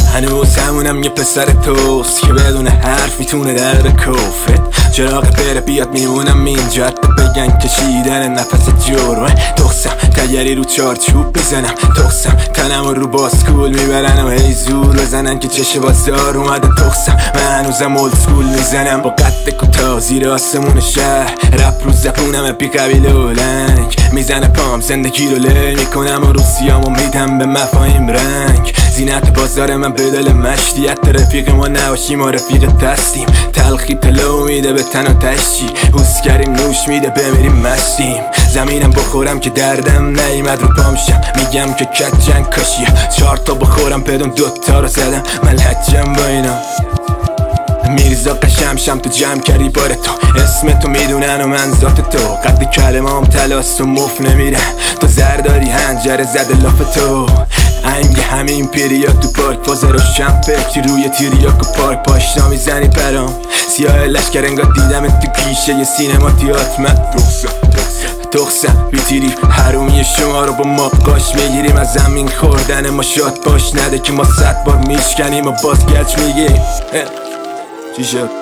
هنوز همونم یه پسر توست که بدون حرف میتونه در کفرت. چراغ بره بیاد میمونم اینجا حتی بگن کشیدن نفس جرمه. تخصم تگری رو چارچوب بزنم، تخصم تنم رو باسکول میبرن و هی زور بزنن که چش بازار اومده. تخصم من هنوزم اولد سکول میزنم با قد کوتاه زیر آسمون شهر. رپ رو زبونم بی قبیله و لنگ میزنه پام زندگی رو لی میکنم و روسیامو میدم به مفاهیم رنگ. زینت بازار من بدل مشتیت رفیق ما نباشیم ما رفیق دستیم. تلخی تلو میده به تن و تشی حوز کریم نوش میده بمیریم مشتیم. زمینم بخورم که دردم نیمد رو پامشم میگم که کت جنگ کاشیه. 4 تا بخورم بدون 2 تا رو زدم من لجم با اینا. میرزا قشمشم تو جمع کردی بار تو اسم تو میدونن و من ذات تو. قد کلمام تلاست و مف نمیره تو زرداری هنجره زده لاف تو. انگ همین پیریات تو پارک فاز روشن فکری روی تیریاک و پارک پاشنا میزنی برام. سیاه لشکر انگار دیدم تو پیشه یه سینما تیاتر. من تخصم بیتیری حرومی شما رو با مابقاش میگیریم. از زمین خوردن ما شاد باش نده که ما 100 بار میشکنیم و باز گچ میگیریم. چی شد؟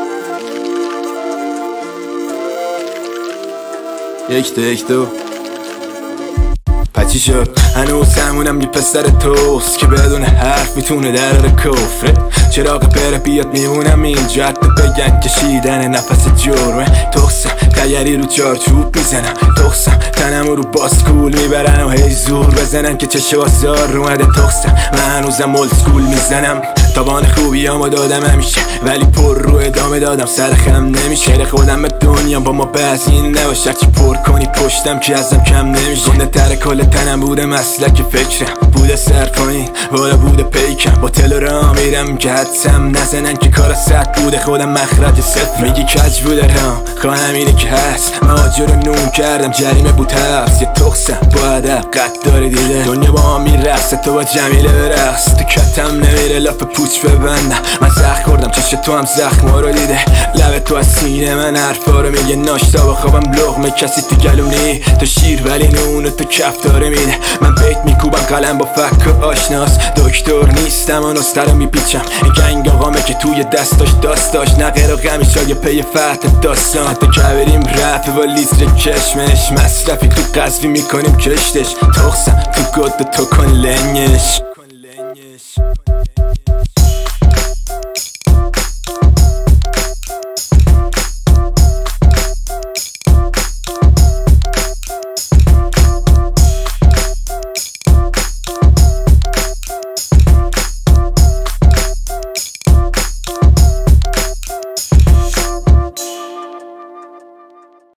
1 2 پچی شد؟ هنوز همونم یه پسر توست که بدون حرف میتونه در کفره. چراغ بره بیاد میمونم اینجا حتی بگن کشیدن نفس جرمه. تخصم تگری رو چارچوب میزنم، تخصم تنم رو باسکول میبرن و هی زور بزنن که چه بازار اومده. تخصم من هنوزم اولد سکول میزنم. تابان خوبیامو دادم همیشه ولی پر رو ادامه دادم سر خم نمیشه. خودم به دنیا با ما بزین نباشه چی پر کنی پشتم که ازم کم نمیشه. گنده تر کل تنم بوده مسلک فکرم بوده سر پایین بالا بوده پیکم. با تل را میرم که حدسم نزنن که کار سد بوده خودم مخرج صفر. میگی کج بوده رام خواهم اینه که هست مهاجر رو نون کردم جریمه بود هست. یه تخصم با ادب قد داره دیده دنیا با هم میرقصه تو با جمیله برقص. تو کتم نمیره لاف پوچ ببندم من زخم خوردم چش تو هم زخما رو دیده. لب تو از سینه من حرفا رو میگه ناشتا با خوابم لقمه کسی تو گلومی. تو شیر ولی نونو تو کف داره میده. من بیت میکوبم قلم با فک و آشناس. دکتر نیستم و نسته رو میپیچم این گنگ آقامه که توی دستاش داست داشت نقر و غمیشای پی فتح داستان. حتی که بریم رفت با لیتر کشمش مصرفی تو قضوی میکنیم کشتش. تخصم تو گد تو کن لنگش.